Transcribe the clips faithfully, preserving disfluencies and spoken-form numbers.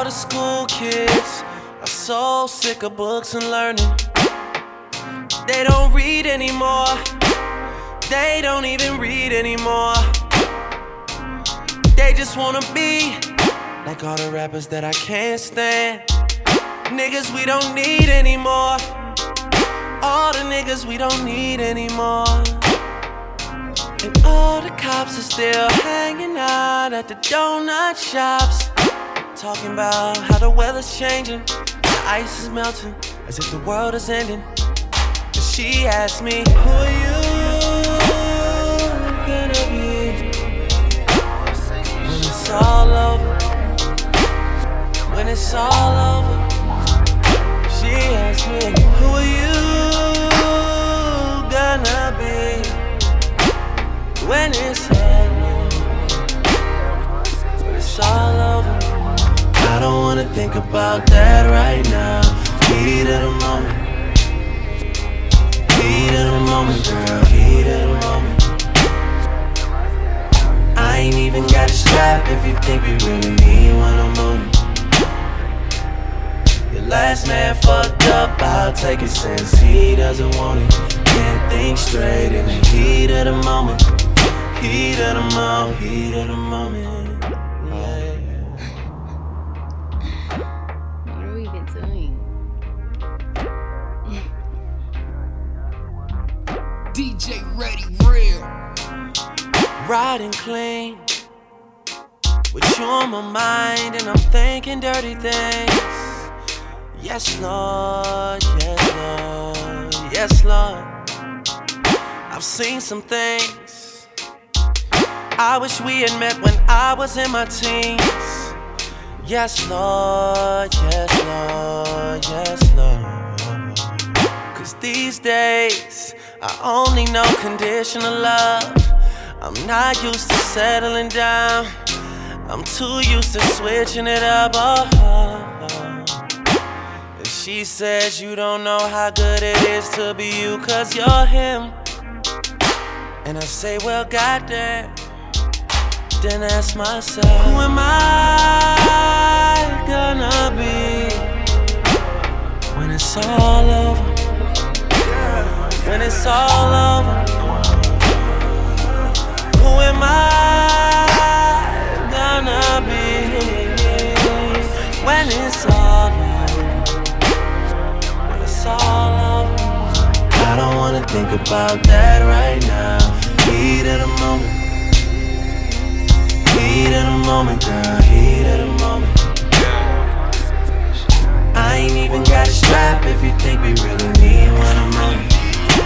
All the school kids are so sick of books and learning. They don't read anymore. They don't even read anymore. They just wanna be like all the rappers that I can't stand. Niggas we don't need anymore. All the niggas we don't need anymore. And all the cops are still hanging out at the donut shops, talking about how the weather's changing, the ice is melting, as if the world is ending. And she asked me, who are you gonna be when it's all over? When it's all over. She asked me, who are you gonna be when it's all over? When it's all over. I don't wanna think about that right now. Heat of the moment. Heat of the moment, girl. Heat of the moment. I ain't even got a strap if you think we really need one. I'm on it. Your last man fucked up, I'll take it since he doesn't want it. Can't think straight in the heat of the moment. Heat of the moment, heat of the moment. What are we even doing? D J Ready Real. Riding clean with you on my mind, and I'm thinking dirty things. Yes, Lord, yes, Lord, yes, Lord. I've seen some things I wish we had met when I was in my teens. Yes, Lord, yes, Lord, yes, Lord. Cause these days I only know conditional love. I'm not used to settling down. I'm too used to switching it up. Oh, oh, oh. And she says you don't know how good it is to be you, cause you're him. And I say, well, goddamn. Then ask myself, who am I gonna be when it's all over? When it's all over. Who am I gonna be when it's all over? When it's all over. I don't wanna think about that right now. Heat of the moment. Heat of the moment, girl, heat of the moment. I ain't even got a strap if you think we really need one. I'm on it.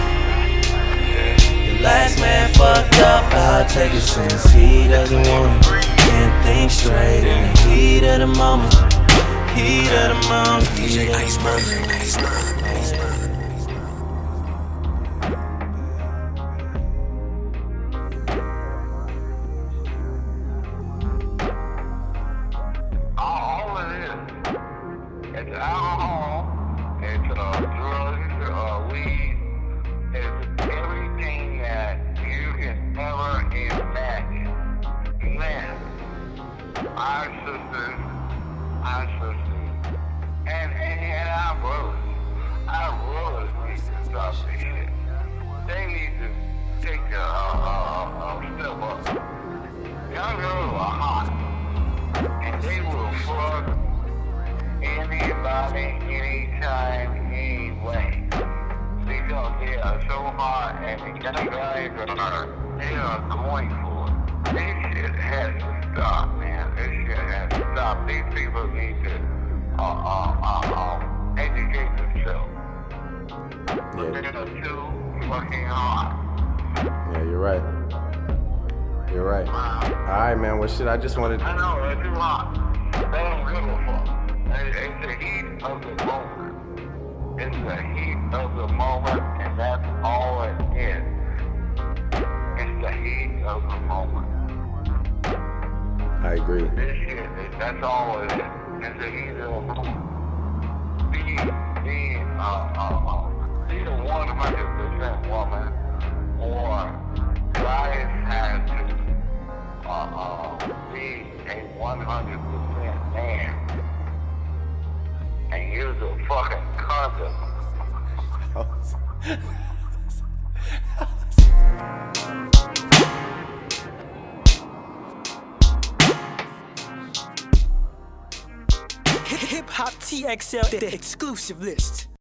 Your last man fucked up, I'll take it since he doesn't want it. Can't think straight in the heat of the moment. Heat of the moment, heat of the moment. Iceberg, iceberg. I just wanted. I know, they're too hot. They don't give a fuck. It's the heat of the moment. It's the heat of the moment, and that's all it is. It's the heat of the moment. I agree. This shit, that's all it is. It's the heat of the moment. Be, be, uh, uh, uh, be a one hundred percent woman, or guys have to Uh, uh, be a one hundred percent man. a fucking condom. Hip Hop T X L, the exclusive list.